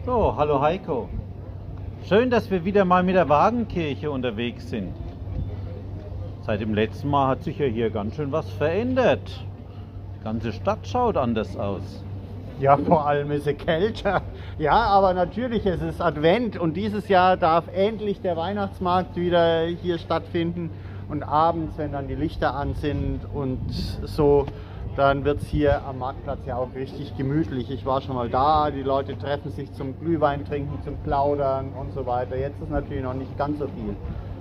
So, hallo Heiko. Schön, dass wir wieder mal mit der Wagenkirche unterwegs sind. Seit dem letzten Mal hat sich ja hier ganz schön was verändert. Die ganze Stadt schaut anders aus. Ja, vor allem ist es kälter. Ja, aber natürlich, es ist Advent und dieses Jahr darf endlich der Weihnachtsmarkt wieder hier stattfinden. Und abends, wenn dann die Lichter an sind und so, dann wird es hier am Marktplatz ja auch richtig gemütlich. Ich war schon mal da, die Leute treffen sich zum Glühwein trinken, zum Plaudern und so weiter. Jetzt ist natürlich noch nicht ganz so viel.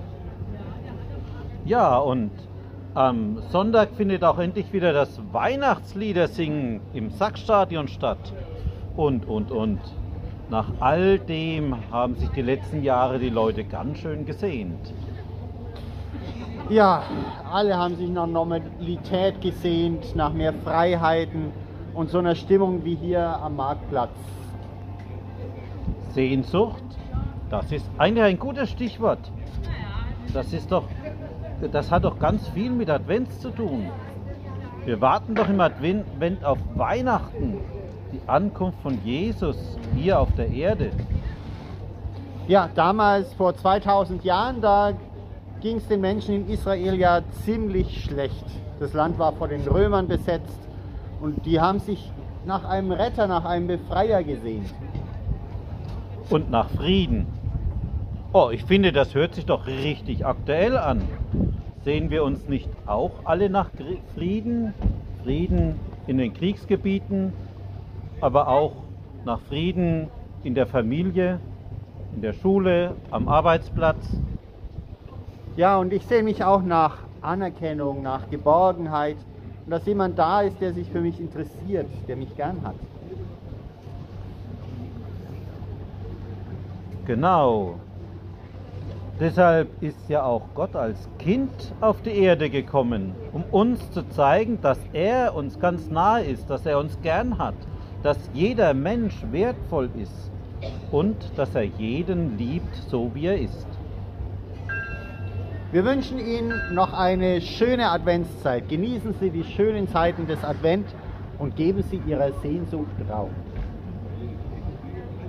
Ja, und am Sonntag findet auch endlich wieder das Weihnachtsliedersingen im Sackstadion statt. Und. Nach all dem haben sich die letzten Jahre die Leute ganz schön gesehnt. Ja, alle haben sich nach Normalität gesehnt, nach mehr Freiheiten und so einer Stimmung wie hier am Marktplatz. Sehnsucht, das ist eigentlich ein gutes Stichwort. Das hat doch ganz viel mit Advents zu tun. Wir warten doch im Advent auf Weihnachten, die Ankunft von Jesus hier auf der Erde. Ja, damals vor 2000 Jahren, da ging es den Menschen in Israel ja ziemlich schlecht. Das Land war von den Römern besetzt und die haben sich nach einem Retter, nach einem Befreier gesehnt. Und nach Frieden. Oh, ich finde, das hört sich doch richtig aktuell an. Sehen wir uns nicht auch alle nach Frieden? Frieden in den Kriegsgebieten, aber auch nach Frieden in der Familie, in der Schule, am Arbeitsplatz. Ja, und ich sehe mich auch nach Anerkennung, nach Geborgenheit und dass jemand da ist, der sich für mich interessiert, der mich gern hat. Genau. Deshalb ist ja auch Gott als Kind auf die Erde gekommen, um uns zu zeigen, dass er uns ganz nahe ist, dass er uns gern hat, dass jeder Mensch wertvoll ist und dass er jeden liebt, so wie er ist. Wir wünschen Ihnen noch eine schöne Adventszeit. Genießen Sie die schönen Zeiten des Advent und geben Sie Ihrer Sehnsucht Raum.